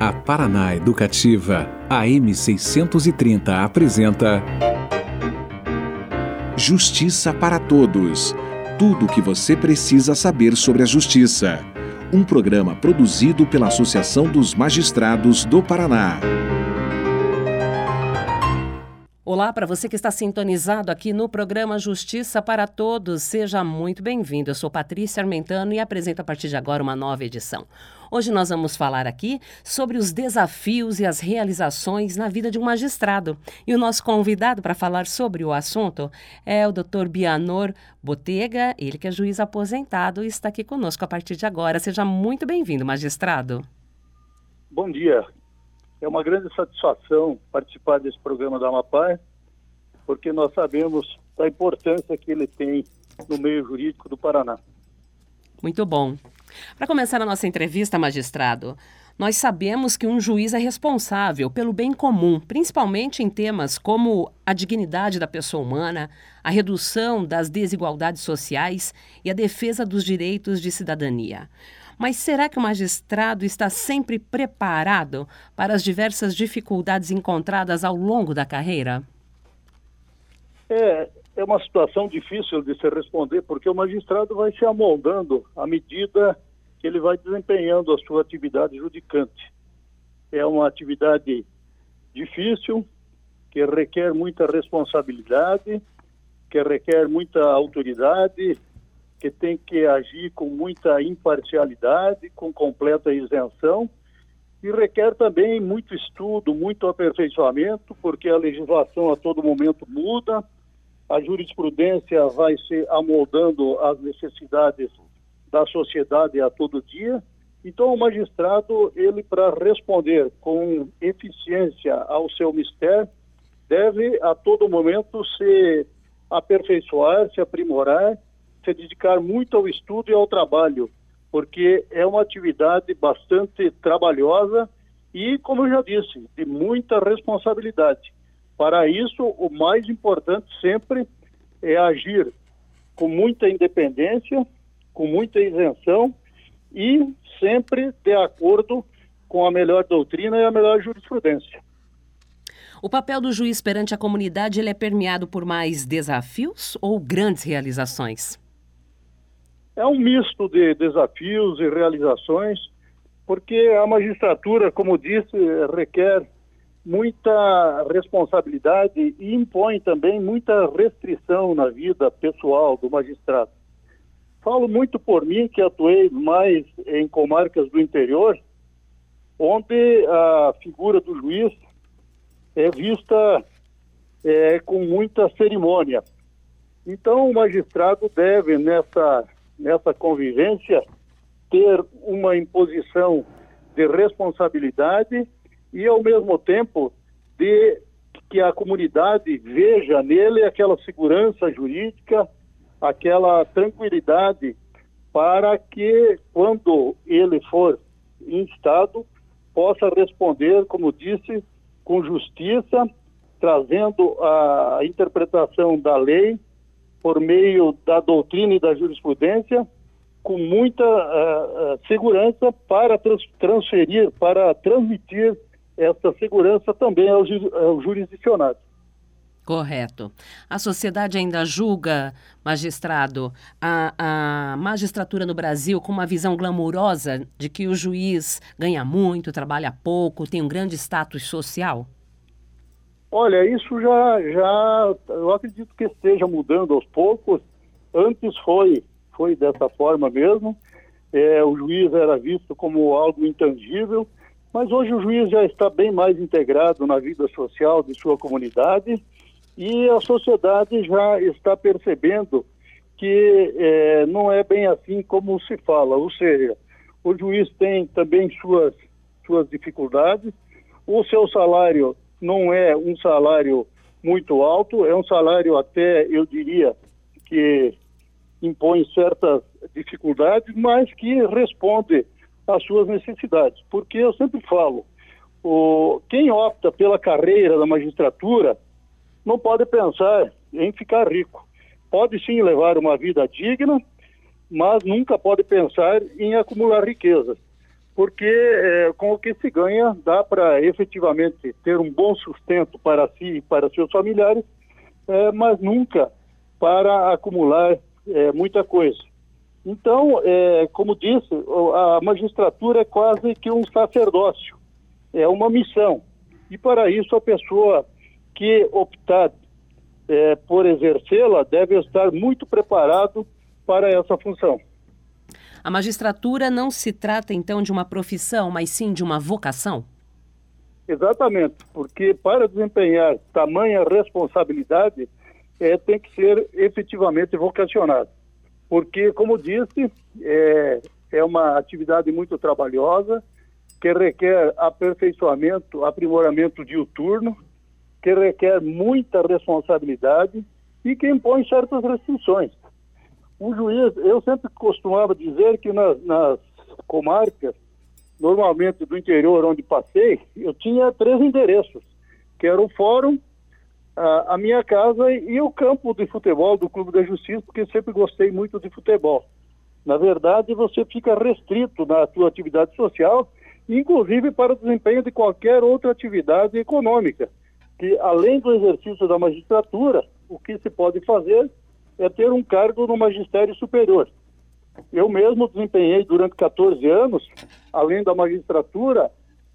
A Paraná Educativa, AM 630 apresenta Justiça para Todos. Tudo o que você precisa saber sobre a justiça. Um programa produzido pela Associação dos Magistrados do Paraná. Olá, para você que está sintonizado aqui no programa Justiça para Todos, seja muito bem-vindo. Eu sou Patrícia Armentano e apresento a partir de agora uma nova edição. Hoje nós vamos falar aqui sobre os desafios e as realizações na vida de um magistrado. E o nosso convidado para falar sobre o assunto é o Dr. Bianor Botega, ele que é juiz aposentado e está aqui conosco a partir de agora. Seja muito bem-vindo, magistrado. Bom dia. É uma grande satisfação participar desse programa da Amapá, porque nós sabemos da importância que ele tem no meio jurídico do Paraná. Muito bom. Para começar a nossa entrevista, magistrado, nós sabemos que um juiz é responsável pelo bem comum, principalmente em temas como a dignidade da pessoa humana, a redução das desigualdades sociais e a defesa dos direitos de cidadania. Mas será que o magistrado está sempre preparado para as diversas dificuldades encontradas ao longo da carreira? É uma situação difícil de se responder, porque o magistrado vai se amoldando à medida que ele vai desempenhando a sua atividade judicante. É uma atividade difícil, que requer muita responsabilidade, que requer muita autoridade, que tem que agir com muita imparcialidade, com completa isenção, e requer também muito estudo, muito aperfeiçoamento, porque a legislação a todo momento muda, a jurisprudência vai se amoldando às necessidades da sociedade a todo dia. Então, o magistrado, ele, para responder com eficiência ao seu mistério, deve a todo momento se aperfeiçoar, se aprimorar, se dedicar muito ao estudo e ao trabalho, porque é uma atividade bastante trabalhosa e, como eu já disse, de muita responsabilidade. Para isso, o mais importante sempre é agir com muita independência, com muita isenção e sempre de acordo com a melhor doutrina e a melhor jurisprudência. O papel do juiz perante a comunidade ele é permeado por mais desafios ou grandes realizações? É um misto de desafios e realizações, porque a magistratura, como disse, requer muita responsabilidade e impõe também muita restrição na vida pessoal do magistrado. Falo muito por mim, que atuei mais em comarcas do interior, onde a figura do juiz é vista com muita cerimônia. Então, o magistrado deve, nessa convivência, ter uma imposição de responsabilidade e, ao mesmo tempo, de que a comunidade veja nele aquela segurança jurídica, aquela tranquilidade para que, quando ele for instado, possa responder, como disse, com justiça, trazendo a interpretação da lei por meio da doutrina e da jurisprudência, com muita segurança para transferir, para transmitir essa segurança também aos jurisdicionados. Correto. A sociedade ainda julga, magistrado, a magistratura no Brasil com uma visão glamurosa de que o juiz ganha muito, trabalha pouco, tem um grande status social? Olha, isso já eu acredito que esteja mudando aos poucos. Antes foi dessa forma mesmo. O juiz era visto como algo intangível, mas hoje o juiz já está bem mais integrado na vida social de sua comunidade e a sociedade já está percebendo que não é bem assim como se fala. Ou seja, o juiz tem também suas dificuldades, o seu salário não é um salário muito alto, é um salário até, eu diria, que impõe certas dificuldades, mas que responde às suas necessidades. Porque eu sempre falo, quem opta pela carreira da magistratura não pode pensar em ficar rico. Pode sim levar uma vida digna, mas nunca pode pensar em acumular riquezas. porque com o que se ganha dá para efetivamente ter um bom sustento para si e para seus familiares, mas nunca para acumular muita coisa. Então, como disse, a magistratura é quase que um sacerdócio, é uma missão. E para isso a pessoa que optar por exercê-la deve estar muito preparado para essa função. A magistratura não se trata, então, de uma profissão, mas sim de uma vocação? Exatamente, porque para desempenhar tamanha responsabilidade, tem que ser efetivamente vocacionado. Porque, como disse, é uma atividade muito trabalhosa, que requer aperfeiçoamento, aprimoramento diuturno, que requer muita responsabilidade e que impõe certas restrições. Um juiz, eu sempre costumava dizer que nas comarcas, normalmente do interior onde passei, eu tinha 3 endereços, que era o fórum, a minha casa e o campo de futebol do Clube da Justiça, porque sempre gostei muito de futebol. Na verdade, você fica restrito na sua atividade social, inclusive para o desempenho de qualquer outra atividade econômica, que além do exercício da magistratura, o que se pode fazer é ter um cargo no magistério superior. Eu mesmo desempenhei durante 14 anos, além da magistratura,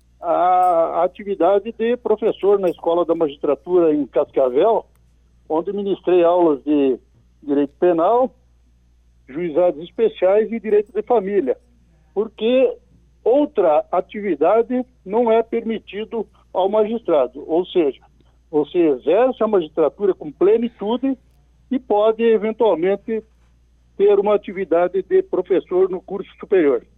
a atividade de professor na Escola da Magistratura em Cascavel, onde ministrei aulas de Direito Penal, Juizados Especiais e Direito de Família, porque outra atividade não é permitido ao magistrado, ou seja, você exerce a magistratura com plenitude e pode, eventualmente, ter uma atividade de professor no curso superior.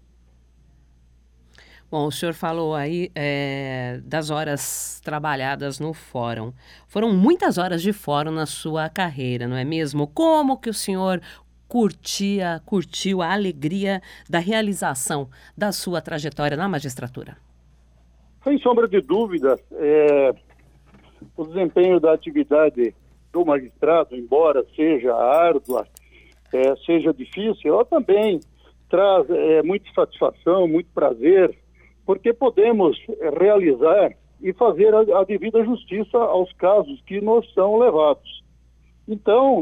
Bom, o senhor falou aí das horas trabalhadas no fórum. Foram muitas horas de fórum na sua carreira, não é mesmo? Como que o senhor curtiu a alegria da realização da sua trajetória na magistratura? Sem sombra de dúvidas, o desempenho da atividade do magistrado, embora seja árdua, seja difícil, ela também traz muita satisfação, muito prazer, porque podemos realizar e fazer a devida justiça aos casos que nos são levados. Então,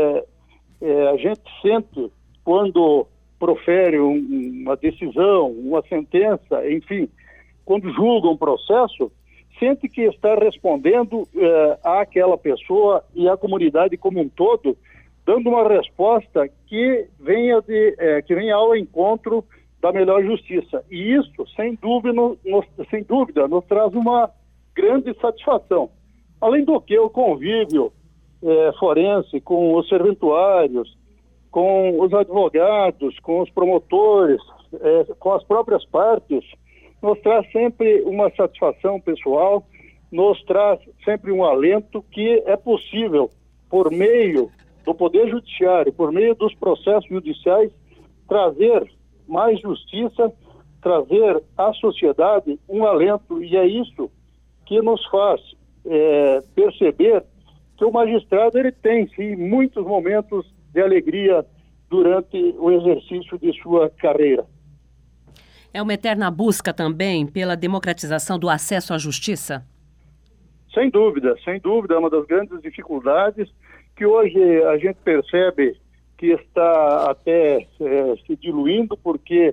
a gente sente, quando profere uma decisão, uma sentença, enfim, quando julga um processo, sente que está respondendo àquela pessoa e à comunidade como um todo, dando uma resposta que venha ao encontro da melhor justiça. E isso, sem dúvida, nos traz uma grande satisfação. Além do que, o convívio forense com os serventuários, com os advogados, com os promotores, com as próprias partes, nos traz sempre uma satisfação pessoal, nos traz sempre um alento que é possível, por meio do Poder Judiciário, por meio dos processos judiciais, trazer mais justiça, trazer à sociedade um alento, e é isso que nos faz perceber que o magistrado ele tem, sim, muitos momentos de alegria durante o exercício de sua carreira. É uma eterna busca também pela democratização do acesso à justiça? Sem dúvida, é uma das grandes dificuldades que hoje a gente percebe que está até se diluindo, porque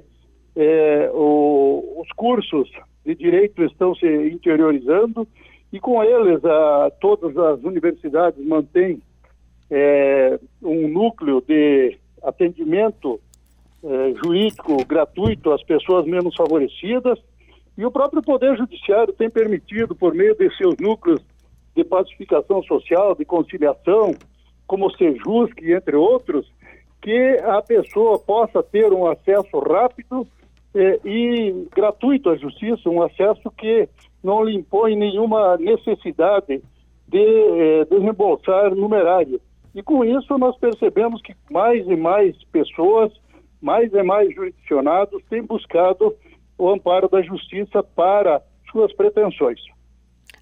os cursos de direito estão se interiorizando e com eles todas as universidades mantêm um núcleo de atendimento jurídico gratuito às pessoas menos favorecidas, e o próprio Poder Judiciário tem permitido, por meio de seus núcleos de pacificação social, de conciliação, como o Sejusc, entre outros, que a pessoa possa ter um acesso rápido e gratuito à justiça, um acesso que não lhe impõe nenhuma necessidade de desembolsar numerário. E com isso nós percebemos que mais e mais pessoas, mais e mais jurisdicionados têm buscado o amparo da justiça para suas pretensões.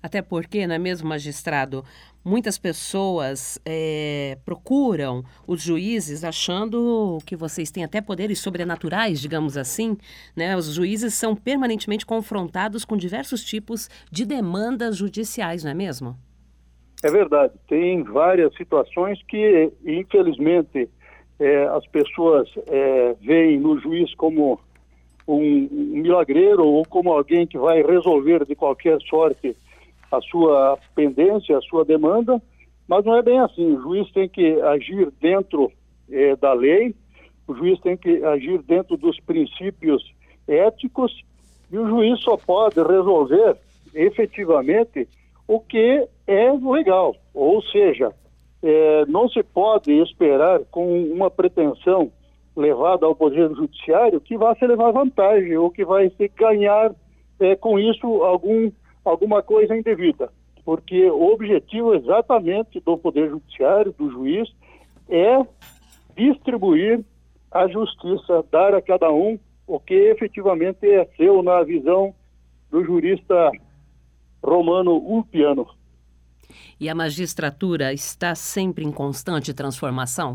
Até porque, não é mesmo, magistrado, muitas pessoas procuram os juízes achando que vocês têm até poderes sobrenaturais, digamos assim, né? Os juízes são permanentemente confrontados com diversos tipos de demandas judiciais, não é mesmo? É verdade. Tem várias situações que, infelizmente, as pessoas veem no juiz como um milagreiro ou como alguém que vai resolver de qualquer sorte a sua pendência, a sua demanda, mas não é bem assim. O juiz tem que agir dentro da lei, o juiz tem que agir dentro dos princípios éticos e o juiz só pode resolver efetivamente o que é legal, ou seja, não se pode esperar com uma pretensão levada ao Poder Judiciário que vá se levar vantagem ou que vai se ganhar com isso alguma coisa indevida, porque o objetivo exatamente do Poder Judiciário, do juiz, é distribuir a justiça, dar a cada um o que efetivamente é seu na visão do jurista Romano Ulpiano. E a magistratura está sempre em constante transformação?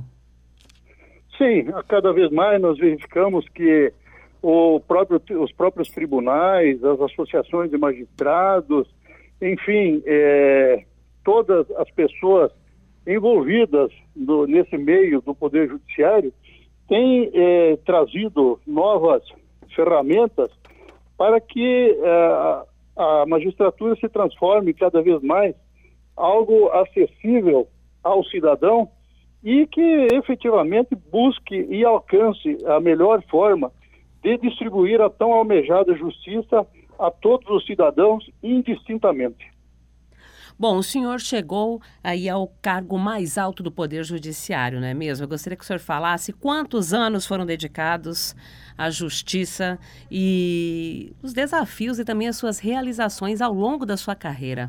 Sim, cada vez mais nós verificamos que os próprios tribunais, as associações de magistrados, enfim, todas as pessoas envolvidas nesse meio do Poder Judiciário têm trazido novas ferramentas para que a magistratura se transforme cada vez mais algo acessível ao cidadão e que efetivamente busque e alcance a melhor forma de distribuir a tão almejada justiça a todos os cidadãos indistintamente. Bom, o senhor chegou aí ao cargo mais alto do Poder Judiciário, não é mesmo? Eu gostaria que o senhor falasse quantos anos foram dedicados à justiça e os desafios e também as suas realizações ao longo da sua carreira.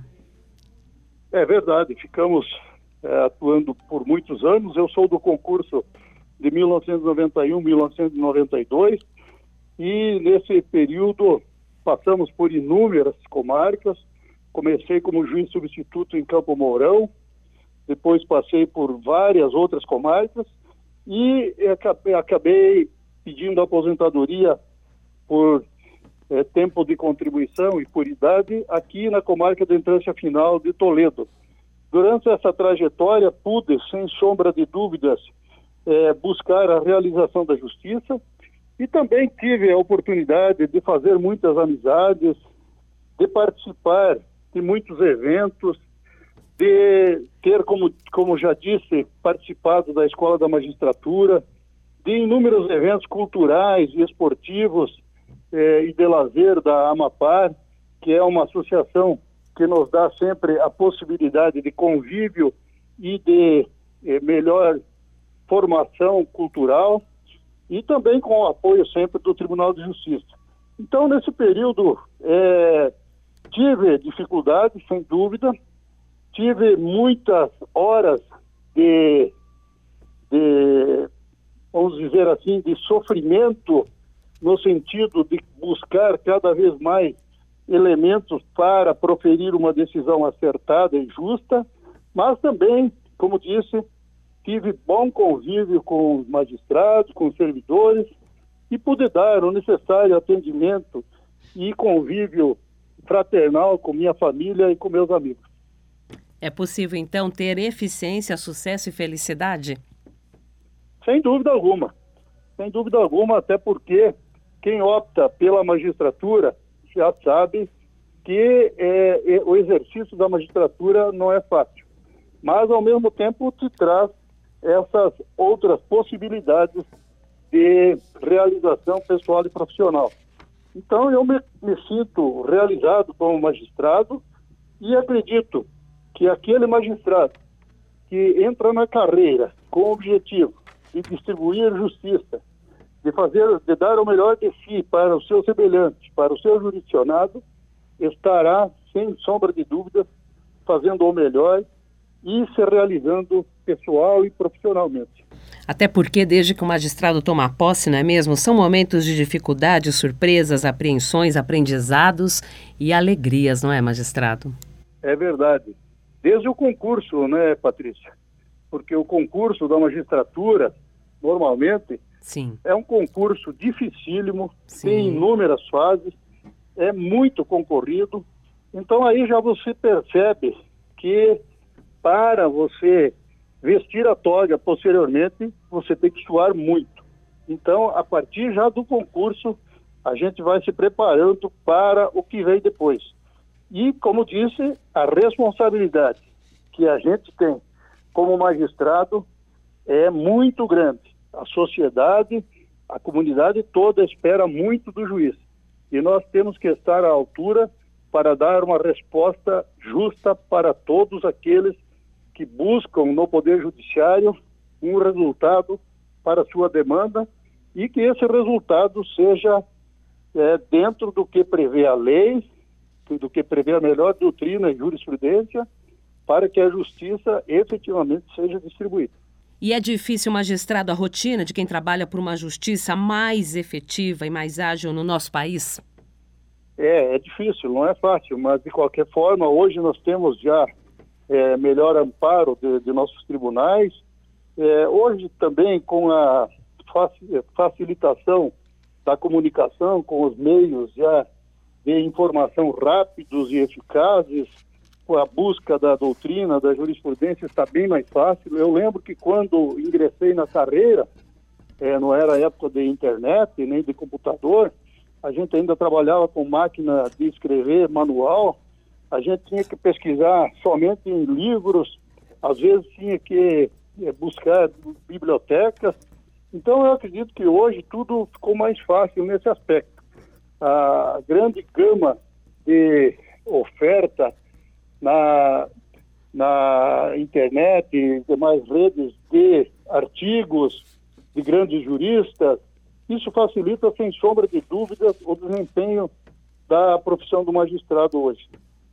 É verdade, ficamos atuando por muitos anos. Eu sou do concurso de 1991, 1992 e nesse período passamos por inúmeras comarcas. Comecei como juiz substituto em Campo Mourão, depois passei por várias outras comarcas e acabei pedindo aposentadoria por tempo de contribuição e por idade aqui na comarca da Entrância Final de Toledo. Durante essa trajetória pude, sem sombra de dúvidas, buscar a realização da justiça e também tive a oportunidade de fazer muitas amizades, de participar de muitos eventos, de ter, como já disse, participado da Escola da Magistratura, de inúmeros eventos culturais e esportivos e de lazer da Amapar, que é uma associação que nos dá sempre a possibilidade de convívio e de melhor formação cultural, e também com o apoio sempre do Tribunal de Justiça. Então, nesse período, tive dificuldades, sem dúvida, tive muitas horas de, vamos dizer assim, de sofrimento, no sentido de buscar cada vez mais elementos para proferir uma decisão acertada e justa, mas também, como disse, tive bom convívio com os magistrados, com os servidores, e pude dar o necessário atendimento e convívio fraternal com minha família e com meus amigos. É possível, então, ter eficiência, sucesso e felicidade? Sem dúvida alguma. Sem dúvida alguma, até porque quem opta pela magistratura já sabe que o exercício da magistratura não é fácil. Mas, ao mesmo tempo, te traz essas outras possibilidades de realização pessoal e profissional. Então, eu me sinto realizado como magistrado e acredito que aquele magistrado que entra na carreira com o objetivo de distribuir justiça, de dar o melhor de si para o seu semelhante, para o seu jurisdicionado, estará, sem sombra de dúvidas, fazendo o melhor e se realizando pessoal e profissionalmente. Até porque, desde que o magistrado toma posse, não é mesmo? São momentos de dificuldades, surpresas, apreensões, aprendizados e alegrias, não é, magistrado? É verdade. Desde o concurso, né, Patrícia? Porque o concurso da magistratura, normalmente, Sim. é um concurso dificílimo, Sim. tem inúmeras fases, é muito concorrido. Então aí já você percebe que para você vestir a toga posteriormente, você tem que suar muito. Então, a partir já do concurso, a gente vai se preparando para o que vem depois. E, como disse, a responsabilidade que a gente tem como magistrado é muito grande. A sociedade, a comunidade toda espera muito do juiz. E nós temos que estar à altura para dar uma resposta justa para todos aqueles que buscam no Poder Judiciário um resultado para sua demanda e que esse resultado seja dentro do que prevê a lei, do que prevê a melhor doutrina e jurisprudência, para que a justiça efetivamente seja distribuída. E é difícil, magistrado, a rotina de quem trabalha por uma justiça mais efetiva e mais ágil no nosso país? É difícil, não é fácil, mas de qualquer forma, hoje nós temos já melhor amparo de nossos tribunais. Hoje também com a facilitação da comunicação com os meios já de informação rápidos e eficazes, a busca da doutrina, da jurisprudência está bem mais fácil. Eu lembro que quando ingressei na carreira, não era época de internet nem de computador, a gente ainda trabalhava com máquina de escrever manual, a gente tinha que pesquisar somente em livros, às vezes tinha que buscar bibliotecas. Então eu acredito que hoje tudo ficou mais fácil nesse aspecto. A grande gama de oferta na internet e demais redes de artigos de grandes juristas, isso facilita, sem sombra de dúvidas, o desempenho da profissão do magistrado hoje.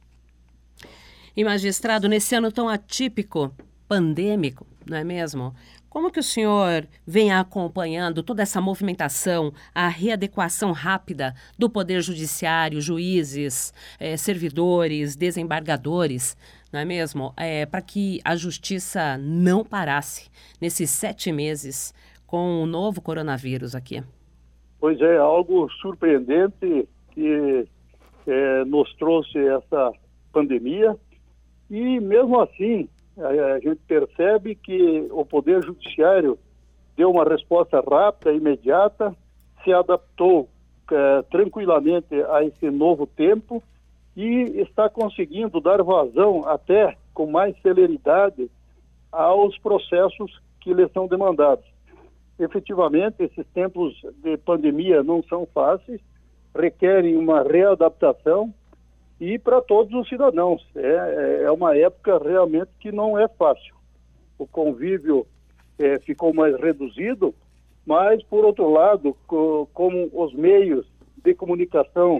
E, magistrado, nesse ano tão atípico, pandêmico, não é mesmo? Como que o senhor vem acompanhando toda essa movimentação, a readequação rápida do Poder Judiciário, juízes, servidores, desembargadores, não é mesmo? Para que a justiça não parasse nesses 7 meses com o novo coronavírus aqui? Pois é, algo surpreendente que nos trouxe essa pandemia e mesmo assim a gente percebe que o Poder Judiciário deu uma resposta rápida, imediata, se adaptou tranquilamente a esse novo tempo e está conseguindo dar vazão até com mais celeridade aos processos que lhe são demandados. Efetivamente, esses tempos de pandemia não são fáceis, requerem uma readaptação e para todos os cidadãos. É uma época realmente que não é fácil. O convívio ficou mais reduzido, mas, por outro lado, como os meios de comunicação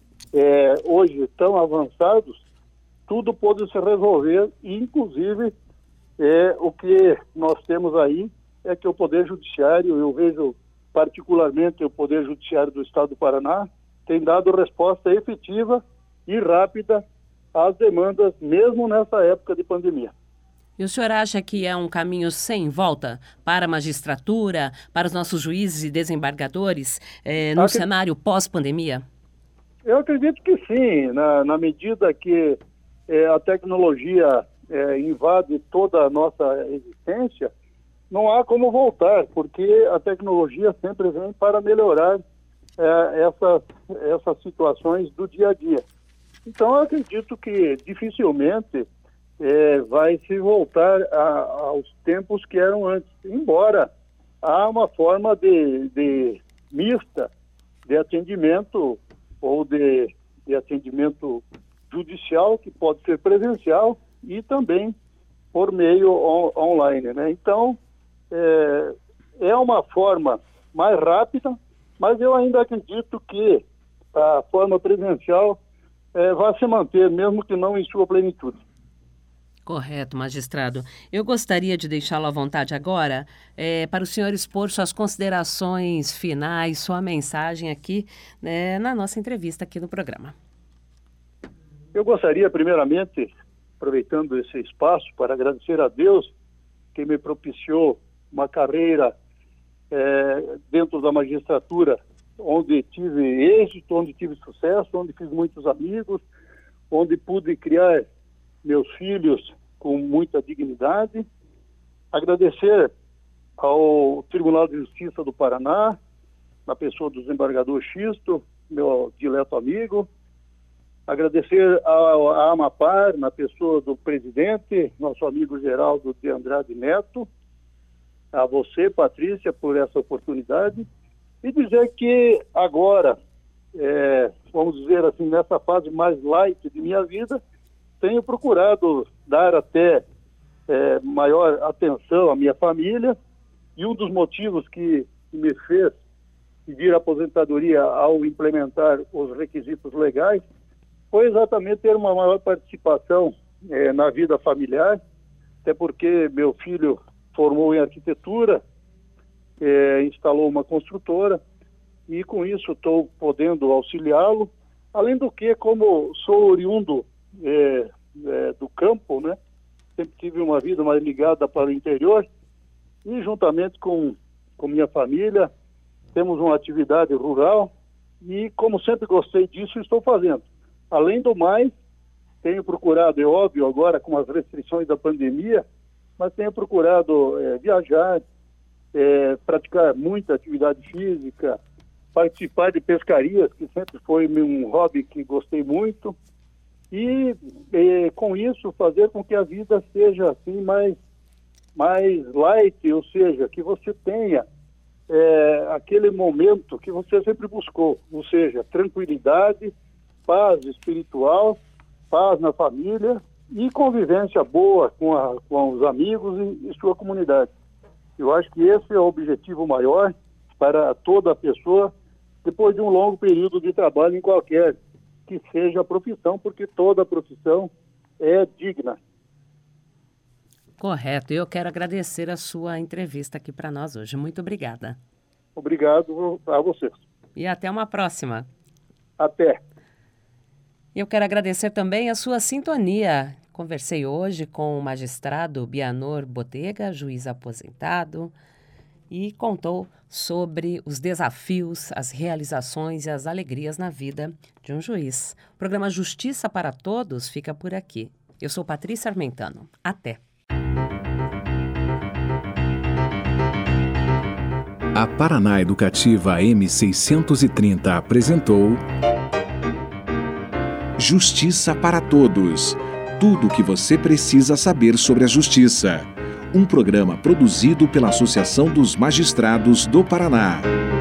hoje tão avançados, tudo pode se resolver, e, inclusive, o que nós temos aí é que o Poder Judiciário, eu vejo particularmente o Poder Judiciário do Estado do Paraná, tem dado resposta efetiva e rápida às demandas, mesmo nessa época de pandemia. E o senhor acha que é um caminho sem volta para a magistratura, para os nossos juízes e desembargadores, no cenário pós-pandemia? Eu acredito que sim, na medida que a tecnologia invade toda a nossa existência, não há como voltar, porque a tecnologia sempre vem para melhorar essas situações do dia a dia. Então, eu acredito que dificilmente vai se voltar aos tempos que eram antes, embora há uma forma de mista de atendimento ou de atendimento judicial, que pode ser presencial e também por meio online, né? Então, é uma forma mais rápida, mas eu ainda acredito que a forma presencial vai se manter, mesmo que não em sua plenitude. Correto, magistrado. Eu gostaria de deixá-lo à vontade agora para o senhor expor suas considerações finais, sua mensagem aqui na nossa entrevista aqui no programa. Eu gostaria, primeiramente, aproveitando esse espaço para agradecer a Deus que me propiciou uma carreira dentro da magistratura, onde tive êxito, onde tive sucesso, onde fiz muitos amigos, onde pude criar meus filhos com muita dignidade. Agradecer ao Tribunal de Justiça do Paraná, na pessoa do desembargador Xisto, meu dileto amigo. Agradecer à Amapar, na pessoa do presidente, nosso amigo Geraldo de Andrade Neto. A você, Patrícia, por essa oportunidade. E dizer que agora, vamos dizer assim, nessa fase mais light de minha vida, tenho procurado dar até maior atenção à minha família, e um dos motivos que me fez pedir aposentadoria ao implementar os requisitos legais foi exatamente ter uma maior participação na vida familiar, até porque meu filho formou em arquitetura, instalou uma construtora, e com isso estou podendo auxiliá-lo. Além do que, como sou oriundo do campo, né, sempre tive uma vida mais ligada para o interior, e juntamente com minha família, temos uma atividade rural, e como sempre gostei disso, estou fazendo. Além do mais, tenho procurado, é óbvio agora com as restrições da pandemia, mas tenho procurado viajar, praticar muita atividade física, participar de pescarias, que sempre foi um hobby que gostei muito, e com isso fazer com que a vida seja assim mais light, ou seja, que você tenha aquele momento que você sempre buscou, ou seja, tranquilidade, paz espiritual, paz na família e convivência boa com os amigos e sua comunidade. Eu acho que esse é o objetivo maior para toda pessoa, depois de um longo período de trabalho em qualquer que seja a profissão, porque toda profissão é digna. Correto. Eu quero agradecer a sua entrevista aqui para nós hoje. Muito obrigada. Obrigado a vocês. E até uma próxima. Até. Eu quero agradecer também a sua sintonia. Conversei hoje com o magistrado Bianor Botega, juiz aposentado, e contou sobre os desafios, as realizações e as alegrias na vida de um juiz. O programa Justiça para Todos fica por aqui. Eu sou Patrícia Armentano. Até! A Paraná Educativa M630 apresentou Justiça para Todos. Tudo o que você precisa saber sobre a justiça. Um programa produzido pela Associação dos Magistrados do Paraná.